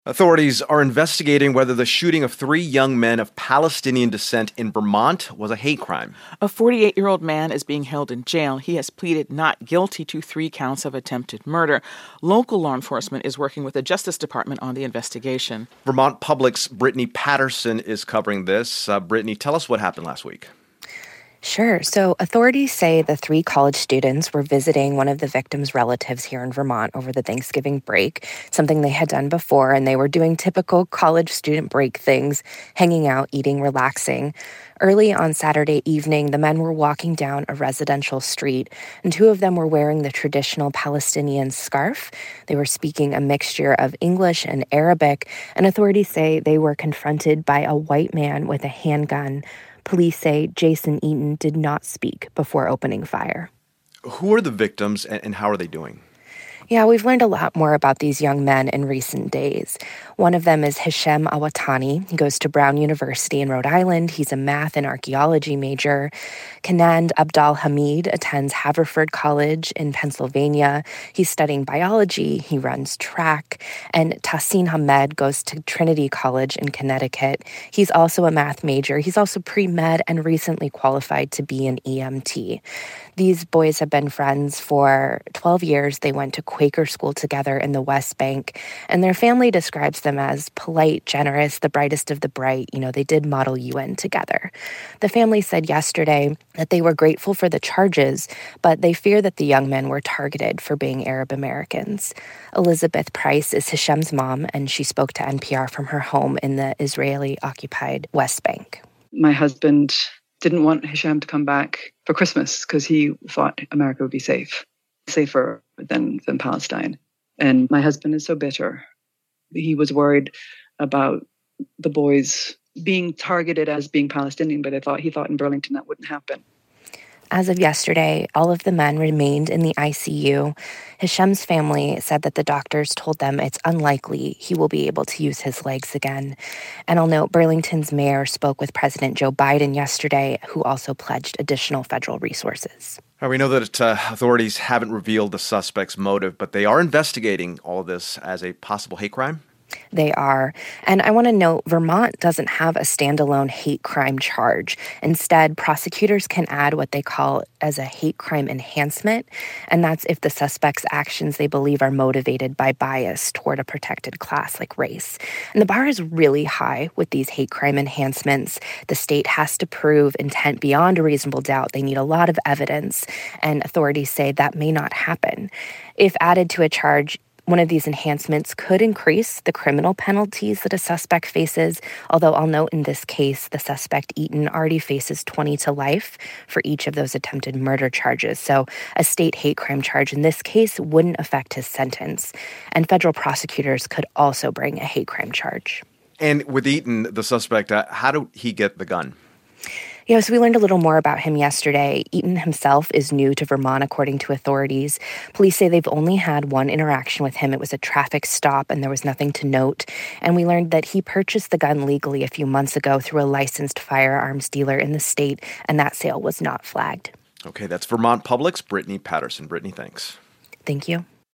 Authorities are investigating whether the shooting of three young men of Palestinian descent in Vermont was a hate crime. A 48-year-old man is being held in jail. He has pleaded not guilty to 3 counts of attempted murder. Local law enforcement is working with the Justice Department on the investigation. Vermont Public's Brittany Patterson is covering this. Brittany, tell us what happened last week. Sure. So authorities say the 3 college students were visiting one of the victims' relatives here in Vermont over the Thanksgiving break, something they had done before, and they were doing typical college student break things, hanging out, eating, relaxing. Early on Saturday evening, the men were walking down a residential street, and 2 of them were wearing the traditional Palestinian scarf. They were speaking a mixture of English and Arabic, and authorities say they were confronted by a white man with a handgun. Police say Jason Eaton did not speak before opening fire. Who are the victims and how are they doing? Yeah, we've learned a lot more about these young men in recent days. One of them is Hishem Awatani. He goes to Brown University in Rhode Island. He's a math and archaeology major. Kanand Abdal Hamid attends Haverford College in Pennsylvania. He's studying biology. He runs track. And Tahsin Hamed goes to Trinity College in Connecticut. He's also a math major. He's also pre-med and recently qualified to be an EMT. These boys have been friends for 12 years. They went to Quaker school together in the West Bank, and their family describes them as polite, generous, the brightest of the bright. They did Model UN together. The family said yesterday that they were grateful for the charges, but they fear that the young men were targeted for being Arab Americans. Elizabeth Price is Hishem's mom, and she spoke to NPR from her home in the Israeli-occupied West Bank. My husband didn't want Hishem to come back for Christmas because he thought America would be safer than Palestine. And my husband is so bitter. He was worried about the boys being targeted as being Palestinian, but he thought in Burlington that wouldn't happen. As of yesterday, all of the men remained in the ICU. Hishem's family said that the doctors told them it's unlikely he will be able to use his legs again. And I'll note Burlington's mayor spoke with President Joe Biden yesterday, who also pledged additional federal resources. We know that authorities haven't revealed the suspect's motive, but they are investigating all of this as a possible hate crime. They are. And I want to note, Vermont doesn't have a standalone hate crime charge. Instead, prosecutors can add what they call as a hate crime enhancement, and that's if the suspect's actions they believe are motivated by bias toward a protected class like race. And the bar is really high with these hate crime enhancements. The state has to prove intent beyond a reasonable doubt. They need a lot of evidence, and authorities say that may not happen. If added to a charge, one of these enhancements could increase the criminal penalties that a suspect faces, although I'll note in this case, the suspect Eaton already faces 20 to life for each of those attempted murder charges. So a state hate crime charge in this case wouldn't affect his sentence. And federal prosecutors could also bring a hate crime charge. And with Eaton, the suspect, how did he get the gun? So we learned a little more about him yesterday. Eaton himself is new to Vermont, according to authorities. Police say they've only had one interaction with him. It was a traffic stop, and there was nothing to note. And we learned that he purchased the gun legally a few months ago through a licensed firearms dealer in the state, and that sale was not flagged. Okay, that's Vermont Public's Brittany Patterson. Brittany, thanks. Thank you.